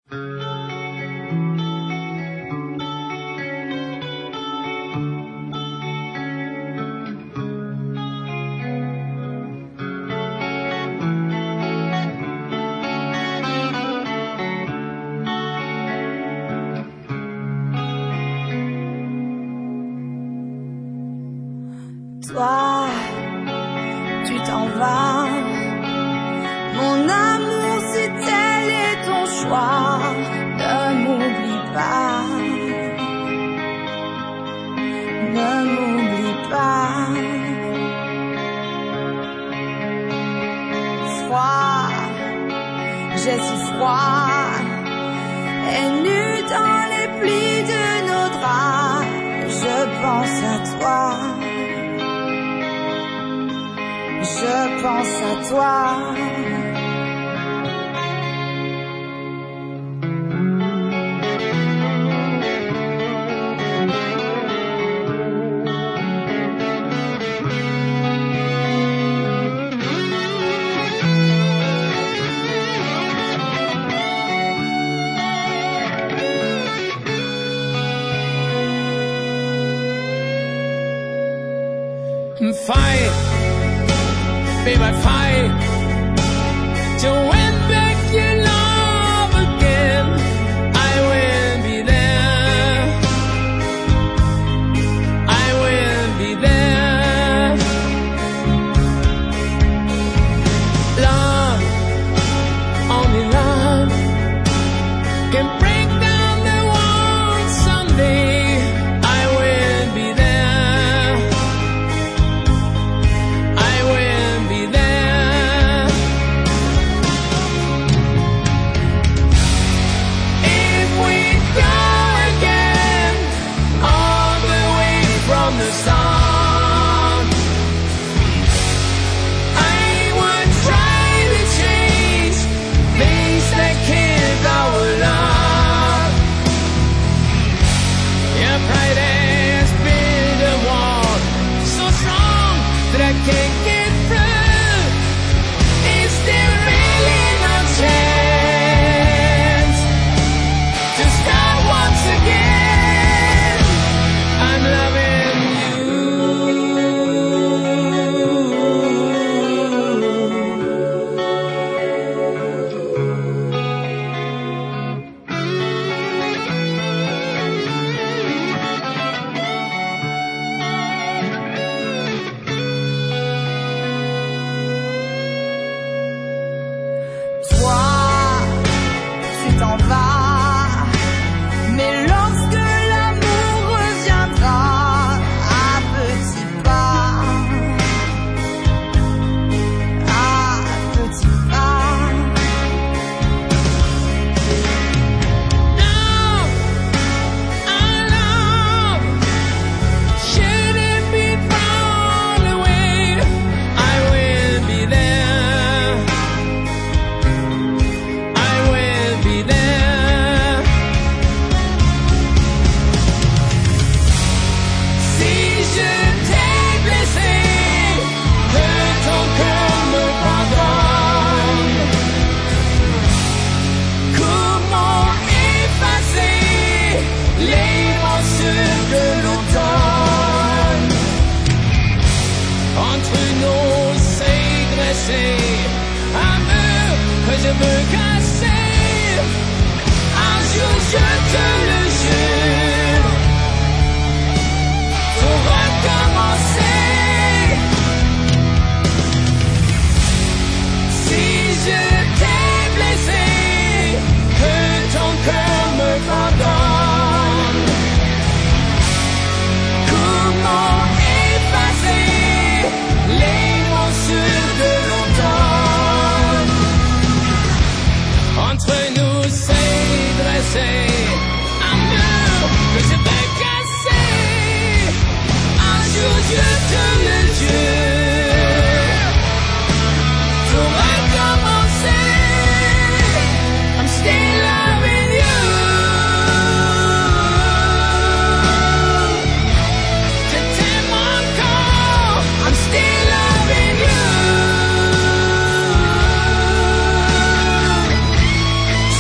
Toi, tu t'en vas. Mon amour, si tel est ton choix, ne m'oublie pas. Ne m'oublie pas. Froid, j'ai si froid, et nu dans les plis de nos draps, je pense à toi. Je pense à toi. Fight, baby, fight to win back your love again. I will be there. I will be there. Love, only love can break down the walls someday. I will be there. I will be there. If we go again, all the way from the sun, I would try to change things that killed our love. Your pride has built a wall so strong that I can't get through. Is there really no chance to start once again? I'm loving you. Toi, tu t'en vas, mais lorsque l'amour reviendra à petits pas, Now, our love shouldn't be thrown away. I will be there. I will be there. Si je t'ai blessé, que ton cœur me pardonne. Comment effacer les morsures de l'automne? Entre nous s'est dressé un mur que je veux casser. Un jour je te le jure, pour recommencer. Si je t'ai blessé, que ton cœur me pardonne. Comment effacer les morsures de l'automne? Entre nous s'est dressé un mur que je veux casser. Un jour je te le jure, pour recommencer. I'm still loving you. Je t'aime encore. I'm still loving you.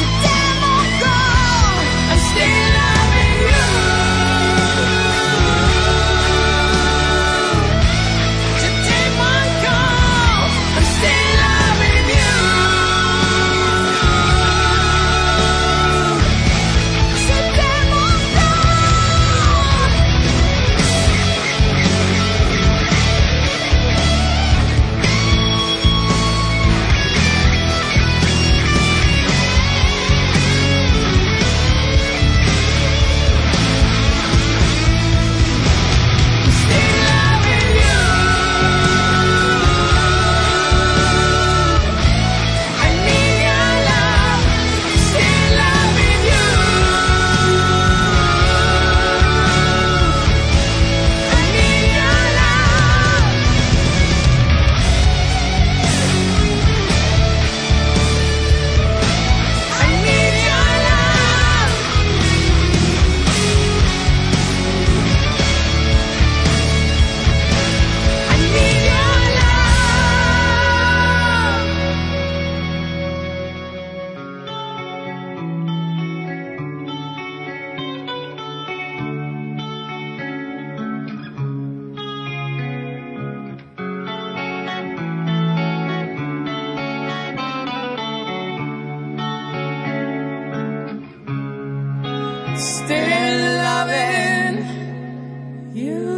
still loving you.